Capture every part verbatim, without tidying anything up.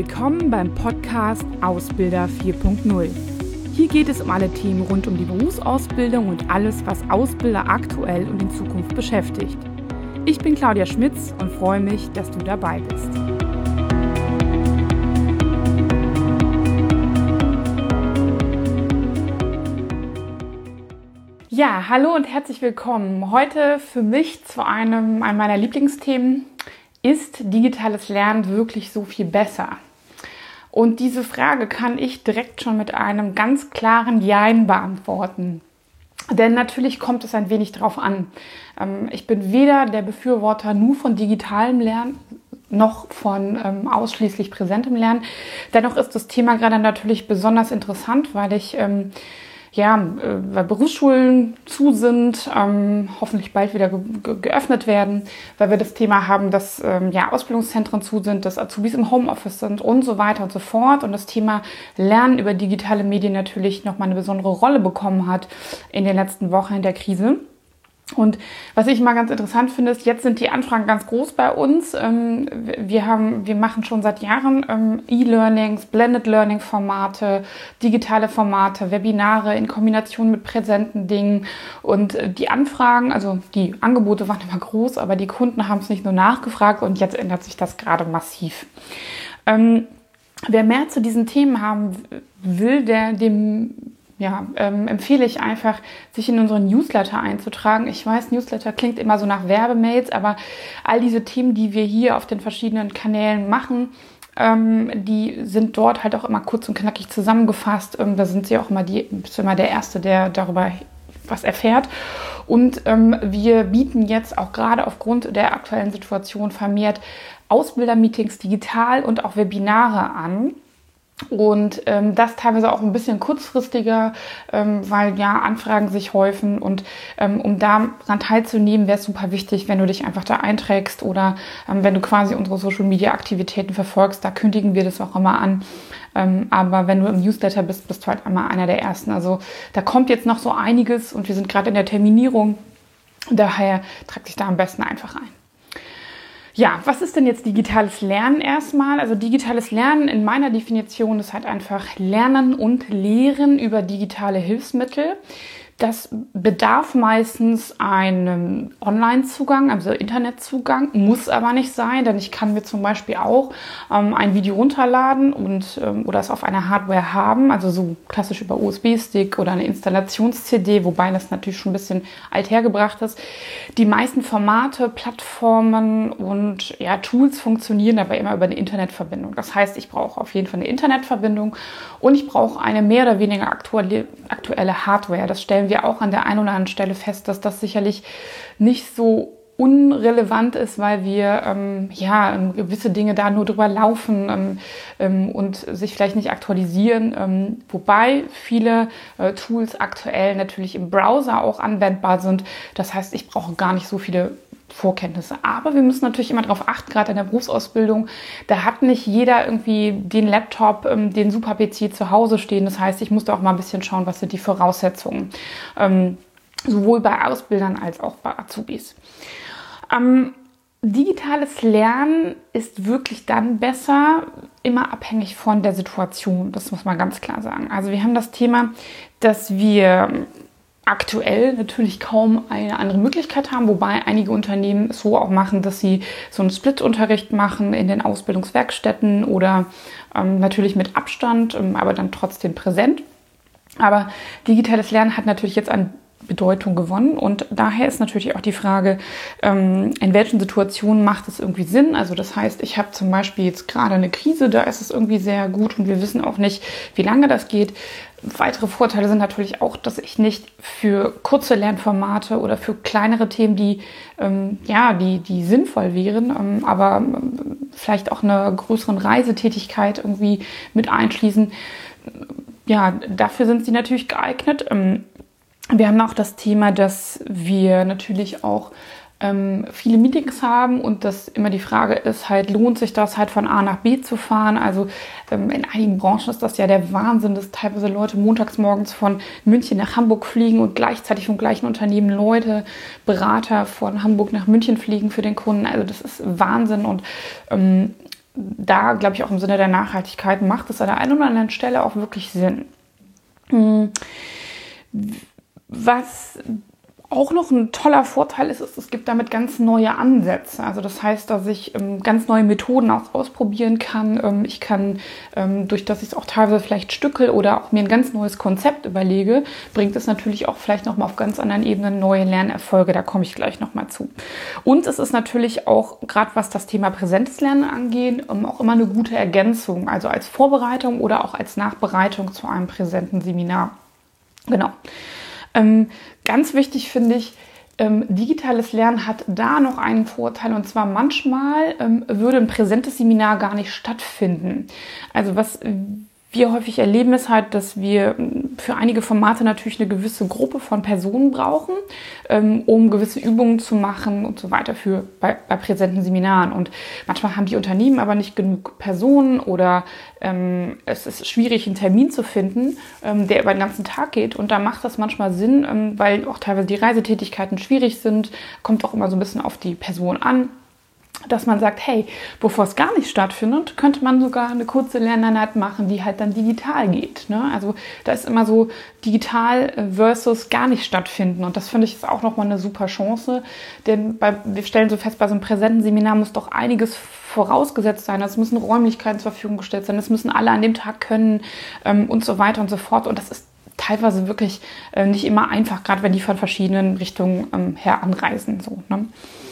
Willkommen beim Podcast Ausbilder vier Punkt null. Hier geht es um alle Themen rund um die Berufsausbildung und alles, was Ausbilder aktuell und in Zukunft beschäftigt. Ich bin Claudia Schmitz und freue mich, dass du dabei bist. Ja, hallo und herzlich willkommen. Heute für mich zu einem, einem meiner Lieblingsthemen: Ist digitales Lernen wirklich so viel besser? Und diese Frage kann ich direkt schon mit einem ganz klaren Jein beantworten. Denn natürlich kommt es ein wenig drauf an. Ich bin weder der Befürworter nur von digitalem Lernen noch von ähm, ausschließlich präsentem Lernen. Dennoch ist das Thema gerade natürlich besonders interessant, weil ich ähm, ja, äh, weil Berufsschulen zu sind, ähm, hoffentlich bald wieder ge- ge- geöffnet werden, weil wir das Thema haben, dass ähm, ja, Ausbildungszentren zu sind, dass Azubis im Homeoffice sind und so weiter und so fort. Und das Thema Lernen über digitale Medien natürlich nochmal eine besondere Rolle bekommen hat in den letzten Wochen in der Krise. Und was ich mal ganz interessant finde, ist, jetzt sind die Anfragen ganz groß bei uns. Wir haben, wir machen schon seit Jahren E-Learnings, Blended Learning Formate, digitale Formate, Webinare in Kombination mit präsenten Dingen. Und die Anfragen, also die Angebote waren immer groß, aber die Kunden haben es nicht nur nachgefragt und jetzt ändert sich das gerade massiv. Ähm, wer mehr zu diesen Themen haben will, der dem Ja, ähm, empfehle ich einfach, sich in unseren Newsletter einzutragen. Ich weiß, Newsletter klingt immer so nach Werbemails, aber all diese Themen, die wir hier auf den verschiedenen Kanälen machen, ähm, die sind dort halt auch immer kurz und knackig zusammengefasst. Ähm, da sind sie auch immer, die, bist immer der Erste, der darüber was erfährt. Und ähm, wir bieten jetzt auch gerade aufgrund der aktuellen Situation vermehrt Ausbildermeetings digital und auch Webinare an. Und ähm, das teilweise auch ein bisschen kurzfristiger, ähm, weil ja Anfragen sich häufen. Und ähm, um daran teilzunehmen, wäre es super wichtig, wenn du dich einfach da einträgst oder ähm, wenn du quasi unsere Social-Media-Aktivitäten verfolgst. Da kündigen wir das auch immer an. Ähm, aber wenn du im Newsletter bist, bist du halt einmal einer der Ersten. Also da kommt jetzt noch so einiges und wir sind gerade in der Terminierung. Daher trag dich da am besten einfach ein. Ja, was ist denn jetzt digitales Lernen erstmal? Also digitales Lernen in meiner Definition ist halt einfach Lernen und Lehren über digitale Hilfsmittel. Das bedarf meistens einem Online-Zugang, also Internetzugang, muss aber nicht sein, denn ich kann mir zum Beispiel auch ähm, ein Video runterladen und ähm, oder es auf einer Hardware haben, also so klassisch über U S B-Stick oder eine Installations-C D, wobei das natürlich schon ein bisschen althergebracht ist. Die meisten Formate, Plattformen und ja, Tools funktionieren aber immer über eine Internetverbindung. Das heißt, ich brauche auf jeden Fall eine Internetverbindung und ich brauche eine mehr oder weniger aktuelle, aktuelle Hardware. Das stellen wir auch an der einen oder anderen Stelle fest, dass das sicherlich nicht so unrelevant ist, weil wir ähm, ja gewisse Dinge da nur drüber laufen ähm, ähm, und sich vielleicht nicht aktualisieren. Ähm, wobei viele äh, Tools aktuell natürlich im Browser auch anwendbar sind. Das heißt, ich brauche gar nicht so viele Vorkenntnisse. Aber wir müssen natürlich immer darauf achten, gerade in der Berufsausbildung, da hat nicht jeder irgendwie den Laptop, ähm, den Super-P C zu Hause stehen. Das heißt, ich muss da auch mal ein bisschen schauen, was sind die Voraussetzungen, ähm, sowohl bei Ausbildern als auch bei Azubis. Ähm, digitales Lernen ist wirklich dann besser, immer abhängig von der Situation. Das muss man ganz klar sagen. Also wir haben das Thema, dass wir aktuell natürlich kaum eine andere Möglichkeit haben, wobei einige Unternehmen es so auch machen, dass sie so einen Split-Unterricht machen in den Ausbildungswerkstätten oder ähm, natürlich mit Abstand, ähm, aber dann trotzdem präsent. Aber digitales Lernen hat natürlich jetzt an Bedeutung gewonnen und daher ist natürlich auch die Frage, ähm, in welchen Situationen macht es irgendwie Sinn. Also das heißt, ich habe zum Beispiel jetzt gerade eine Krise, da ist es irgendwie sehr gut und wir wissen auch nicht, wie lange das geht. Weitere Vorteile sind natürlich auch, dass ich nicht für kurze Lernformate oder für kleinere Themen, die ähm, ja, die, die sinnvoll wären, ähm, aber ähm, vielleicht auch eine größere Reisetätigkeit irgendwie mit einschließen. Ja, dafür sind sie natürlich geeignet. Ähm, Wir haben auch das Thema, dass wir natürlich auch ähm, viele Meetings haben und dass immer die Frage ist, halt lohnt sich das halt von A nach B zu fahren. Also ähm, in einigen Branchen ist das ja der Wahnsinn, dass teilweise Leute montags morgens von München nach Hamburg fliegen und gleichzeitig vom gleichen Unternehmen Leute, Berater von Hamburg nach München fliegen für den Kunden. Also das ist Wahnsinn und ähm, da, glaube ich, auch im Sinne der Nachhaltigkeit macht es an der einen oder anderen Stelle auch wirklich Sinn. Was auch noch ein toller Vorteil ist, ist, es gibt damit ganz neue Ansätze. Also das heißt, dass ich ähm, ganz neue Methoden auch ausprobieren kann. Ähm, ich kann, ähm, durch dass ich es auch teilweise vielleicht stückel oder auch mir ein ganz neues Konzept überlege, bringt es natürlich auch vielleicht nochmal auf ganz anderen Ebenen neue Lernerfolge. Da komme ich gleich nochmal zu. Und es ist natürlich auch, gerade was das Thema präsentes Lernen angeht, ähm, auch immer eine gute Ergänzung. Also als Vorbereitung oder auch als Nachbereitung zu einem präsenten Seminar. Genau. Ähm, ganz wichtig finde ich, ähm, digitales Lernen hat da noch einen Vorteil, und zwar manchmal ähm, würde ein präsentes Seminar gar nicht stattfinden. Also was wir häufig erleben, ist halt, dass wir für einige Formate natürlich eine gewisse Gruppe von Personen brauchen, ähm, um gewisse Übungen zu machen und so weiter für bei, bei präsenten Seminaren. Und manchmal haben die Unternehmen aber nicht genug Personen oder ähm, es ist schwierig, einen Termin zu finden, ähm, der über den ganzen Tag geht. Und da macht das manchmal Sinn, ähm, weil auch teilweise die Reisetätigkeiten schwierig sind, kommt auch immer so ein bisschen auf die Person an, dass man sagt, hey, bevor es gar nicht stattfindet, könnte man sogar eine kurze Lerneinheit machen, die halt dann digital geht. Ne? Also da ist immer so digital versus gar nicht stattfinden. Und das finde ich ist auch nochmal eine super Chance. Denn bei, wir stellen so fest, bei so einem präsenten Seminar muss doch einiges vorausgesetzt sein. Es müssen Räumlichkeiten zur Verfügung gestellt sein. Es müssen alle an dem Tag können ähm, und so weiter und so fort. Und das ist teilweise wirklich äh, nicht immer einfach, gerade wenn die von verschiedenen Richtungen ähm, her anreisen. So, ne?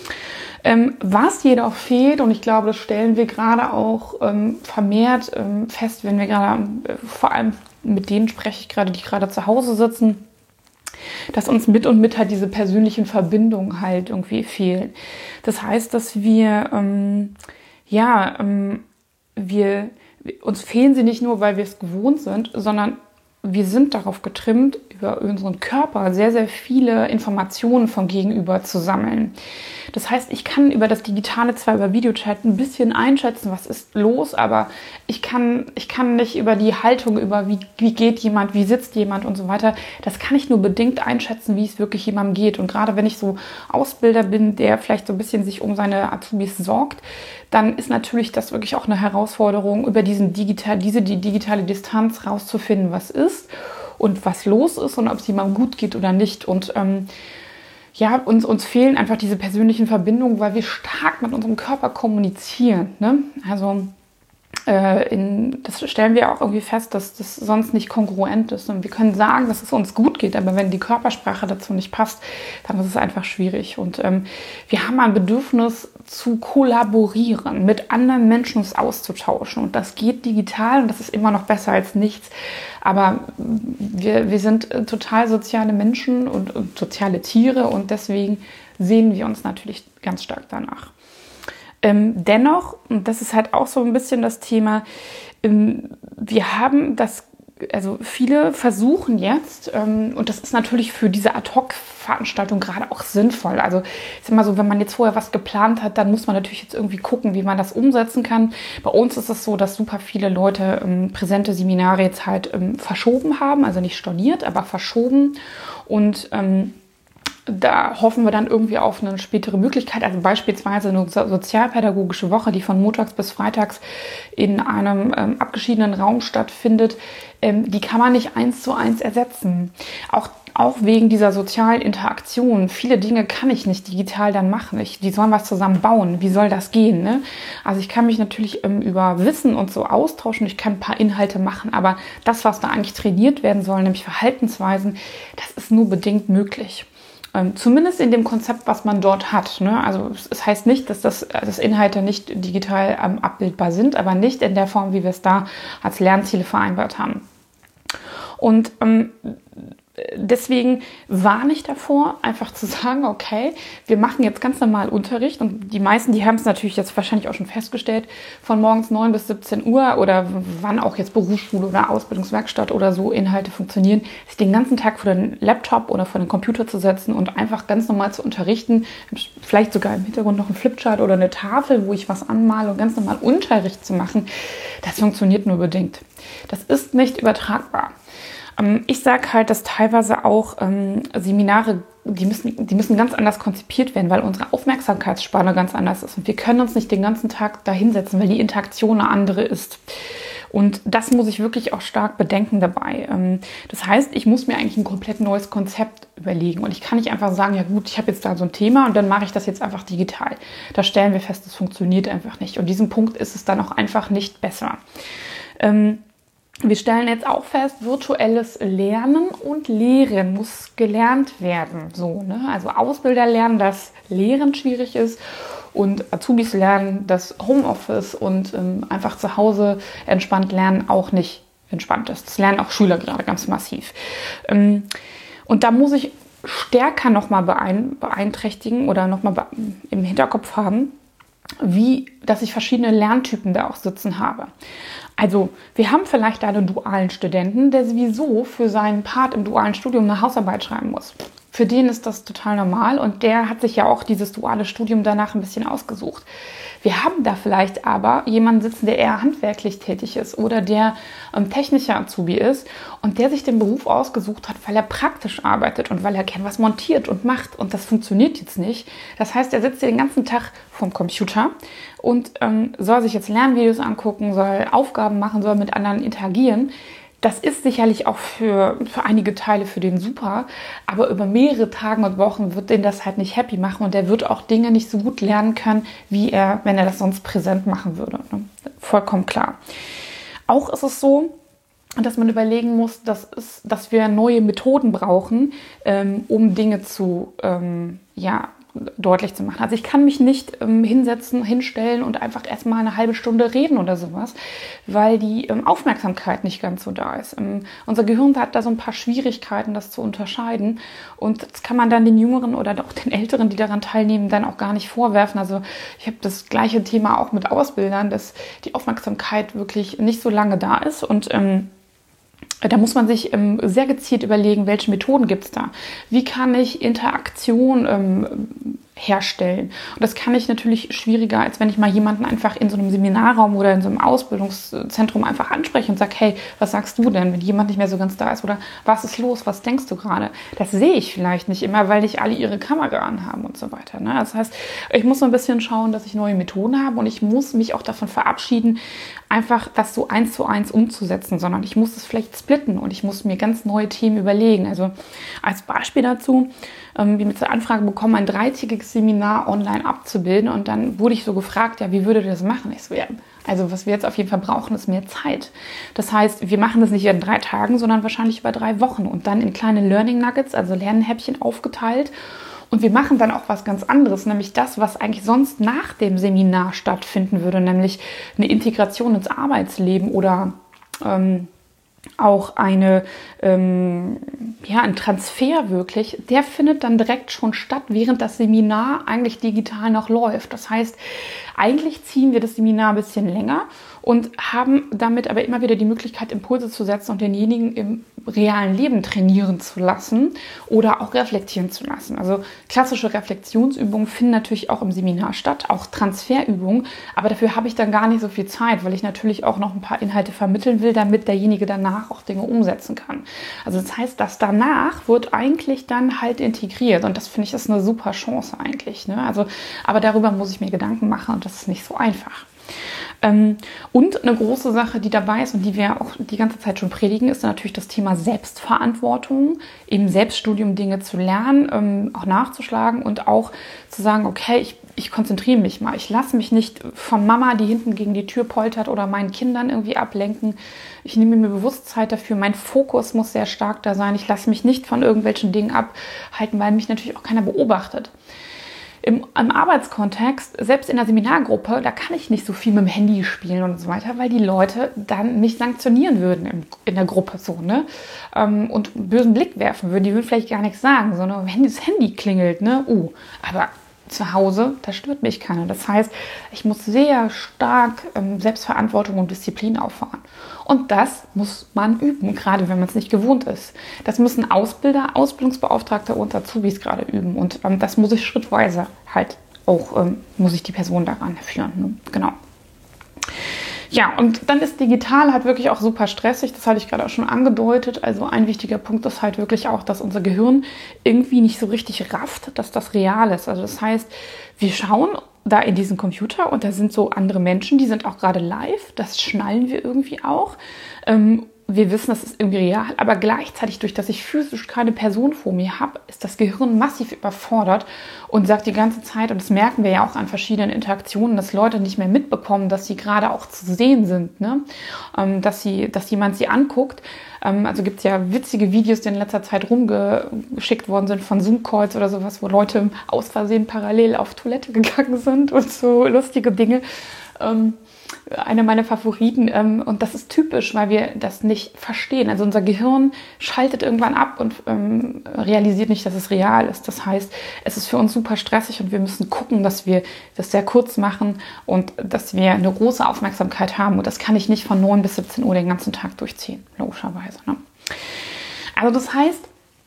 Ähm, was jedoch fehlt, und ich glaube, das stellen wir gerade auch ähm, vermehrt ähm, fest, wenn wir gerade, äh, vor allem mit denen spreche ich gerade, die gerade zu Hause sitzen, dass uns mit und mit halt diese persönlichen Verbindungen halt irgendwie fehlen. Das heißt, dass wir, ähm, ja, ähm, wir, uns fehlen sie nicht nur, weil wir es gewohnt sind, sondern wir sind darauf getrimmt, über unseren Körper sehr, sehr viele Informationen vom Gegenüber zu sammeln. Das heißt, ich kann über das Digitale zwar über Videochat ein bisschen einschätzen, was ist los, aber ich kann, ich kann nicht über die Haltung, über wie, wie geht jemand, wie sitzt jemand und so weiter, das kann ich nur bedingt einschätzen, wie es wirklich jemandem geht. Und gerade wenn ich so Ausbilder bin, der vielleicht so ein bisschen sich um seine Azubis sorgt, dann ist natürlich das wirklich auch eine Herausforderung, über diesen digital, diese die digitale Distanz rauszufinden, was ist und was los ist und ob es jemandem gut geht oder nicht. Und ähm, ja, uns, uns fehlen einfach diese persönlichen Verbindungen, weil wir stark mit unserem Körper kommunizieren. Ne? Also äh, in, das stellen wir auch irgendwie fest, dass das sonst nicht kongruent ist. Und wir können sagen, dass es uns gut geht, aber wenn die Körpersprache dazu nicht passt, dann ist es einfach schwierig. Und ähm, wir haben ein Bedürfnis zu kollaborieren, mit anderen Menschen uns auszutauschen. Und das geht digital und das ist immer noch besser als nichts. Aber wir, wir sind total soziale Menschen und, und soziale Tiere und deswegen sehen wir uns natürlich ganz stark danach. Ähm, dennoch, und das ist halt auch so ein bisschen das Thema, ähm, wir haben das, also viele versuchen jetzt, ähm, und das ist natürlich für diese Ad-Hoc-Veranstaltung gerade auch sinnvoll. Also ist immer so, wenn man jetzt vorher was geplant hat, dann muss man natürlich jetzt irgendwie gucken, wie man das umsetzen kann. Bei uns ist es so, dass super viele Leute ähm, präsente Seminare jetzt halt ähm, verschoben haben, also nicht storniert, aber verschoben. Und ähm, da hoffen wir dann irgendwie auf eine spätere Möglichkeit, also beispielsweise eine sozialpädagogische Woche, die von montags bis freitags in einem ähm, abgeschiedenen Raum stattfindet, ähm, die kann man nicht eins zu eins ersetzen. Auch, auch wegen dieser sozialen Interaktion. Viele Dinge kann ich nicht digital dann machen. Ich, die sollen was zusammen bauen. Wie soll das gehen? Ne? Also ich kann mich natürlich ähm, über Wissen und so austauschen. Ich kann ein paar Inhalte machen, aber das, was da eigentlich trainiert werden soll, nämlich Verhaltensweisen, das ist nur bedingt möglich. Zumindest in dem Konzept, was man dort hat. Ne? Also es heißt nicht, dass das, dass Inhalte nicht digital ähm, abbildbar sind, aber nicht in der Form, wie wir es da als Lernziele vereinbart haben. Und ähm, deswegen warne ich davor, einfach zu sagen, okay, wir machen jetzt ganz normal Unterricht und die meisten, die haben es natürlich jetzt wahrscheinlich auch schon festgestellt, von morgens neun bis siebzehn Uhr oder wann auch jetzt Berufsschule oder Ausbildungswerkstatt oder so Inhalte funktionieren, sich den ganzen Tag vor den Laptop oder vor den Computer zu setzen und einfach ganz normal zu unterrichten, vielleicht sogar im Hintergrund noch ein Flipchart oder eine Tafel, wo ich was anmale und ganz normal Unterricht zu machen, das funktioniert nur bedingt. Das ist nicht übertragbar. Ich sage halt, dass teilweise auch ähm, Seminare die müssen, die müssen ganz anders konzipiert werden, weil unsere Aufmerksamkeitsspanne ganz anders ist. Und wir können uns nicht den ganzen Tag da hinsetzen, weil die Interaktion eine andere ist. Und das muss ich wirklich auch stark bedenken dabei. Das heißt, ich muss mir eigentlich ein komplett neues Konzept überlegen. Und ich kann nicht einfach sagen, ja gut, ich habe jetzt da so ein Thema und dann mache ich das jetzt einfach digital. Da stellen wir fest, das funktioniert einfach nicht. Und diesem Punkt ist es dann auch einfach nicht besser. Wir stellen jetzt auch fest, virtuelles Lernen und Lehren muss gelernt werden. So, ne? Also Ausbilder lernen, dass Lehren schwierig ist und Azubis lernen, dass Homeoffice und ähm, einfach zu Hause entspannt lernen auch nicht entspannt ist. Das lernen auch Schüler gerade ganz massiv. Ähm, und da muss ich stärker nochmal beein, beeinträchtigen oder nochmal be im Hinterkopf haben, wie, dass ich verschiedene Lerntypen da auch sitzen habe. Also wir haben vielleicht einen dualen Studenten, der sowieso für seinen Part im dualen Studium eine Hausarbeit schreiben muss. Für den ist das total normal und der hat sich ja auch dieses duale Studium danach ein bisschen ausgesucht. Wir haben da vielleicht aber jemanden sitzen, der eher handwerklich tätig ist oder der ähm, technischer Azubi ist und der sich den Beruf ausgesucht hat, weil er praktisch arbeitet und weil er gern was montiert und macht und das funktioniert jetzt nicht. Das heißt, er sitzt den ganzen Tag vorm Computer und ähm, soll sich jetzt Lernvideos angucken, soll Aufgaben machen, soll mit anderen interagieren. Das ist sicherlich auch für, für einige Teile für den super, aber über mehrere Tage und Wochen wird den das halt nicht happy machen und der wird auch Dinge nicht so gut lernen können, wie er, wenn er das sonst präsent machen würde. Ne? Vollkommen klar. Auch ist es so, dass man überlegen muss, dass, es, dass wir neue Methoden brauchen, ähm, um Dinge zu, ähm, ja, deutlich zu machen. Also ich kann mich nicht ähm, hinsetzen, hinstellen und einfach erstmal eine halbe Stunde reden oder sowas, weil die ähm, Aufmerksamkeit nicht ganz so da ist. Ähm, unser Gehirn hat da so ein paar Schwierigkeiten, das zu unterscheiden und das kann man dann den Jüngeren oder auch den Älteren, die daran teilnehmen, dann auch gar nicht vorwerfen. Also ich habe das gleiche Thema auch mit Ausbildern, dass die Aufmerksamkeit wirklich nicht so lange da ist und ähm, da muss man sich ähm, sehr gezielt überlegen, welche Methoden gibt es da. Wie kann ich Interaktion ähm, herstellen? Und das kann ich natürlich schwieriger, als wenn ich mal jemanden einfach in so einem Seminarraum oder in so einem Ausbildungszentrum einfach anspreche und sage, hey, was sagst du denn, wenn jemand nicht mehr so ganz da ist? Oder was ist los, was denkst du gerade? Das sehe ich vielleicht nicht immer, weil nicht alle ihre Kamera anhaben und so weiter. Ne? Das heißt, ich muss so ein bisschen schauen, dass ich neue Methoden habe und ich muss mich auch davon verabschieden, einfach das so eins zu eins umzusetzen, sondern ich muss es vielleicht splitten und ich muss mir ganz neue Themen überlegen. Also als Beispiel dazu, ähm, wir haben jetzt eine Anfrage bekommen, ein dreitägiges Seminar online abzubilden und dann wurde ich so gefragt, ja, wie würdet ihr das machen? Ich so, ja, also was wir jetzt auf jeden Fall brauchen, ist mehr Zeit. Das heißt, wir machen das nicht in drei Tagen, sondern wahrscheinlich über drei Wochen und dann in kleine Learning Nuggets, also Lernhäppchen aufgeteilt. Und wir machen dann auch was ganz anderes, nämlich das, was eigentlich sonst nach dem Seminar stattfinden würde, nämlich eine Integration ins Arbeitsleben oder ähm, auch eine, ähm, ja, ein Transfer wirklich, der findet dann direkt schon statt, während das Seminar eigentlich digital noch läuft. Das heißt, eigentlich ziehen wir das Seminar ein bisschen länger und haben damit aber immer wieder die Möglichkeit, Impulse zu setzen und denjenigen im realen Leben trainieren zu lassen oder auch reflektieren zu lassen. Also klassische Reflexionsübungen finden natürlich auch im Seminar statt, auch Transferübungen, aber dafür habe ich dann gar nicht so viel Zeit, weil ich natürlich auch noch ein paar Inhalte vermitteln will, damit derjenige danach auch Dinge umsetzen kann. Also das heißt, das danach wird eigentlich dann halt integriert und das finde ich ist eine super Chance eigentlich. Ne? Also, aber darüber muss ich mir Gedanken machen und das ist nicht so einfach. Ähm, und eine große Sache, die dabei ist und die wir auch die ganze Zeit schon predigen, ist natürlich das Thema Selbstverantwortung, im Selbststudium Dinge zu lernen, ähm, auch nachzuschlagen und auch zu sagen, okay, ich, ich konzentriere mich mal. Ich lasse mich nicht von Mama, die hinten gegen die Tür poltert oder meinen Kindern irgendwie ablenken. Ich nehme mir bewusst Zeit dafür. Mein Fokus muss sehr stark da sein. Ich lasse mich nicht von irgendwelchen Dingen abhalten, weil mich natürlich auch keiner beobachtet. Im, Im Arbeitskontext, selbst in der Seminargruppe, da kann ich nicht so viel mit dem Handy spielen und so weiter, weil die Leute dann mich sanktionieren würden in, in der Gruppe so, ne? Ähm, und einen bösen Blick werfen würden. Die würden vielleicht gar nichts sagen, sondern wenn das Handy klingelt, ne? Uh, aber zu Hause, da stört mich keiner. Das heißt, ich muss sehr stark ähm, Selbstverantwortung und Disziplin auffahren. Und das muss man üben, gerade wenn man es nicht gewohnt ist. Das müssen Ausbilder, Ausbildungsbeauftragte und Azubis gerade üben. Und ähm, das muss ich schrittweise halt auch, ähm, muss ich die Person daran führen. Ne? Genau. Ja, und dann ist digital halt wirklich auch super stressig. Das hatte ich gerade auch schon angedeutet. Also ein wichtiger Punkt ist halt wirklich auch, dass unser Gehirn irgendwie nicht so richtig rafft, dass das real ist. Also das heißt, wir schauen da in diesen Computer und da sind so andere Menschen, die sind auch gerade live. Das schnallen wir irgendwie auch. Ähm, Wir wissen, das ist irgendwie real, aber gleichzeitig, durch dass ich physisch keine Person vor mir habe, ist das Gehirn massiv überfordert und sagt die ganze Zeit, und das merken wir ja auch an verschiedenen Interaktionen, dass Leute nicht mehr mitbekommen, dass sie gerade auch zu sehen sind, ne? ähm, dass, sie, dass jemand sie anguckt. Ähm, also gibt es ja witzige Videos, die in letzter Zeit rumgeschickt worden sind von Zoom-Calls oder sowas, wo Leute aus Versehen parallel auf Toilette gegangen sind und so lustige Dinge. Ähm, Eine meiner Favoriten, ähm, und das ist typisch, weil wir das nicht verstehen. Also unser Gehirn schaltet irgendwann ab und ähm, realisiert nicht, dass es real ist. Das heißt, es ist für uns super stressig und wir müssen gucken, dass wir das sehr kurz machen und dass wir eine große Aufmerksamkeit haben. Und das kann ich nicht von neun bis siebzehn Uhr den ganzen Tag durchziehen, logischerweise. Ne? Also das heißt,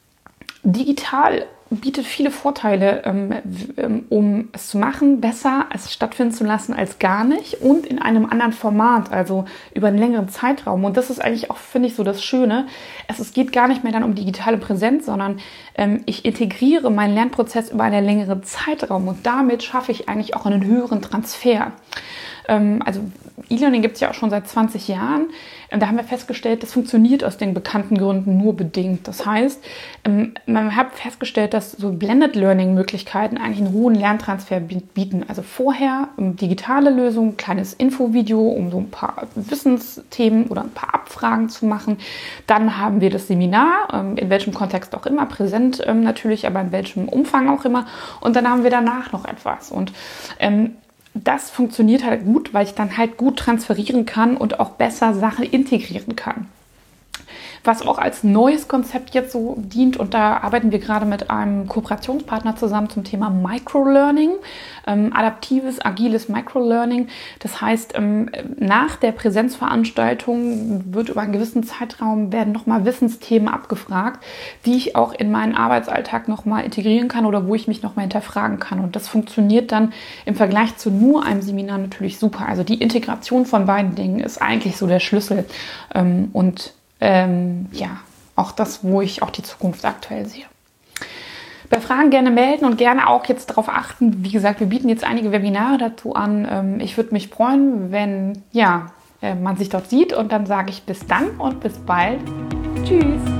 digital bietet viele Vorteile, ähm, um es zu machen, besser es stattfinden zu lassen als gar nicht und in einem anderen Format, also über einen längeren Zeitraum. Und das ist eigentlich auch, finde ich, so das Schöne. Es, es geht gar nicht mehr dann um digitale Präsenz, sondern ähm, ich integriere meinen Lernprozess über einen längeren Zeitraum und damit schaffe ich eigentlich auch einen höheren Transfer. Ähm, also E-Learning gibt es ja auch schon seit zwanzig Jahren. Da haben wir festgestellt, das funktioniert aus den bekannten Gründen nur bedingt. Das heißt, man hat festgestellt, dass so Blended Learning-Möglichkeiten eigentlich einen hohen Lerntransfer bieten. Also vorher digitale Lösungen, kleines Infovideo, um so ein paar Wissensthemen oder ein paar Abfragen zu machen. Dann haben wir das Seminar, in welchem Kontext auch immer, präsent natürlich, aber in welchem Umfang auch immer. Und dann haben wir danach noch etwas. Und ähm, das funktioniert halt gut, weil ich dann halt gut transferieren kann und auch besser Sachen integrieren kann. Was auch als neues Konzept jetzt so dient, und da arbeiten wir gerade mit einem Kooperationspartner zusammen zum Thema Microlearning, ähm, adaptives, agiles Microlearning. Das heißt, ähm, nach der Präsenzveranstaltung wird über einen gewissen Zeitraum werden nochmal Wissensthemen abgefragt, die ich auch in meinen Arbeitsalltag nochmal integrieren kann oder wo ich mich nochmal hinterfragen kann. Und das funktioniert dann im Vergleich zu nur einem Seminar natürlich super. Also die Integration von beiden Dingen ist eigentlich so der Schlüssel. Ähm, und Ähm, ja, auch das, wo ich auch die Zukunft aktuell sehe. Bei Fragen gerne melden und gerne auch jetzt darauf achten. Wie gesagt, wir bieten jetzt einige Webinare dazu an. Ähm, ich würde mich freuen, wenn ja, äh, man sich dort sieht, und dann sage ich bis dann und bis bald. Tschüss!